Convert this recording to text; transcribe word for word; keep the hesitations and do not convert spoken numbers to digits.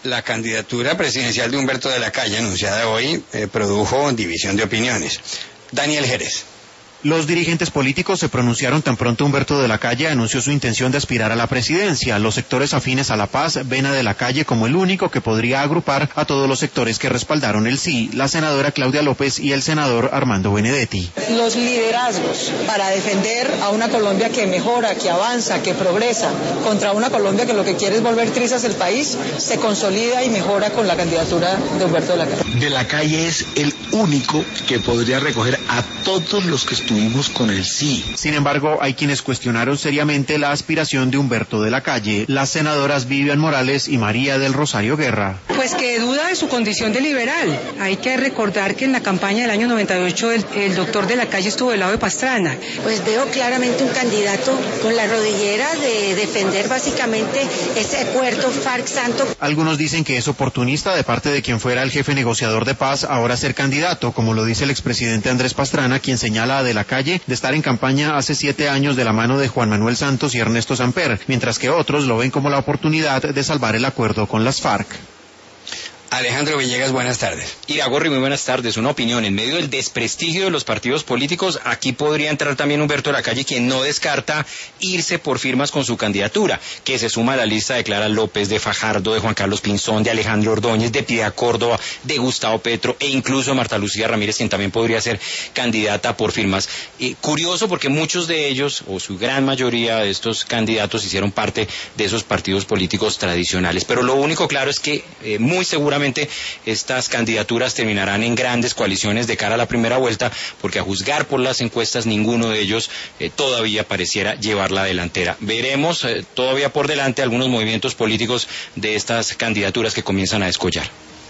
La candidatura presidencial de Humberto de la Calle, anunciada hoy, eh, produjo división de opiniones. Daniel Jerez. Los dirigentes políticos se pronunciaron tan pronto Humberto de la Calle anunció su intención de aspirar a la presidencia. Los sectores afines a la paz ven a de la Calle como el único que podría agrupar a todos los sectores que respaldaron el sí, la senadora Claudia López y el senador Armando Benedetti. Los liderazgos para defender a una Colombia que mejora, que avanza, que progresa, contra una Colombia que lo que quiere es volver trizas el país, se consolida y mejora con la candidatura de Humberto de la Calle. De la Calle es el único que podría recoger a todos los que estuvimos con el sí. Sin embargo, hay quienes cuestionaron seriamente la aspiración de Humberto de la Calle, las senadoras Vivian Morales y María del Rosario Guerra. Pues que duda de su condición de liberal. Hay que recordar que en la campaña del año noventa y ocho el, el doctor de la Calle estuvo del lado de Pastrana. Pues veo claramente un candidato con la rodillera de defender básicamente ese acuerdo FARC-Santo. Algunos dicen que es oportunista de parte de quien fuera el jefe negociador de paz ahora ser candidato, como lo dice el expresidente Andrés Pastrana, quien señala a de la Calle de estar en campaña hace siete años de la mano de Juan Manuel Santos y Ernesto Samper, mientras que otros lo ven como la oportunidad de salvar el acuerdo con las FARC. Alejandro Villegas, buenas tardes. Iragorri, muy buenas tardes. Una opinión, en medio del desprestigio de los partidos políticos, aquí podría entrar también Humberto de la Calle, quien no descarta irse por firmas con su candidatura, que se suma a la lista de Clara López, de Fajardo, de Juan Carlos Pinzón, de Alejandro Ordóñez, de Piedad Córdoba, de Gustavo Petro e incluso Marta Lucía Ramírez, quien también podría ser candidata por firmas. Eh, curioso porque muchos de ellos, o su gran mayoría de estos candidatos, hicieron parte de esos partidos políticos tradicionales. Pero lo único claro es que eh, muy seguramente estas candidaturas terminarán en grandes coaliciones de cara a la primera vuelta, porque a juzgar por las encuestas ninguno de ellos eh, todavía pareciera llevar la delantera. Veremos eh, todavía por delante algunos movimientos políticos de estas candidaturas que comienzan a descollar.